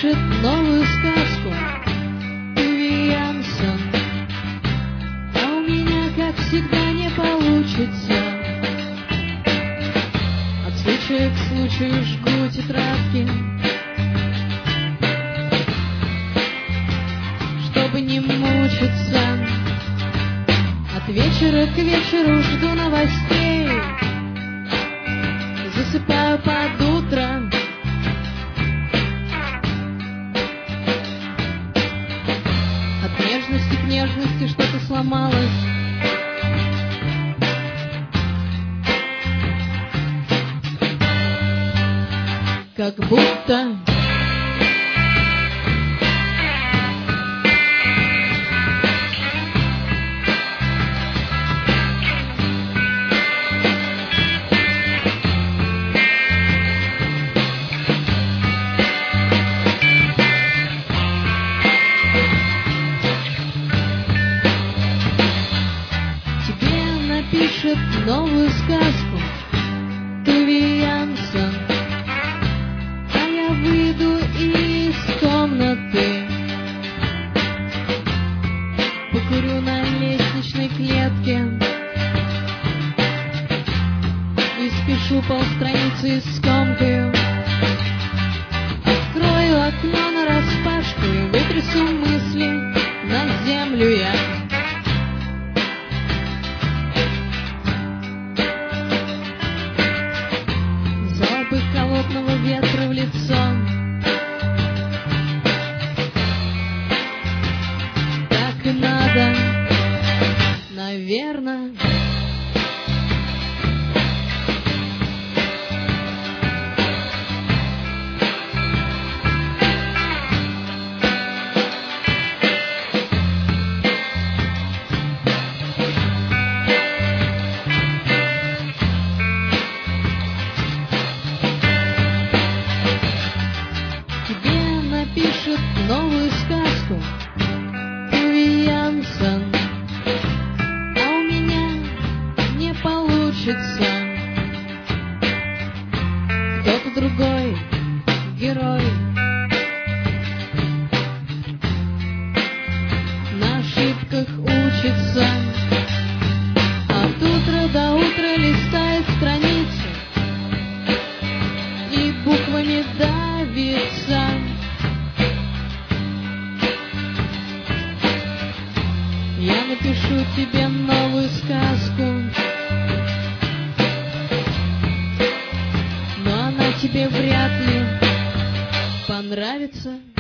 напишет новую сказку Уве Янсен, а у меня, как всегда, не получится. От случая к случаю жгу тетрадки, чтобы не мучиться. От вечера к вечеру жду новостей, засыпаю под утро. От нежности к нежности что-то сломалось. Как будто пишет новую сказку Уве Янсен, а я выйду из комнаты, покурю на лестничной клетке и спешу полстраницы скомкаю. Открою окно нараспашку и вытрясу мысли на землю я. Холодного ветра в лицо. Так и надо, наверное. Пишет новую сказку Уве Янсен, а у меня не получится. Кто-то другой герой на ошибках учится. От утра до утра листает страницы и буквами давится. Я напишу тебе новую сказку, но она тебе вряд ли понравится.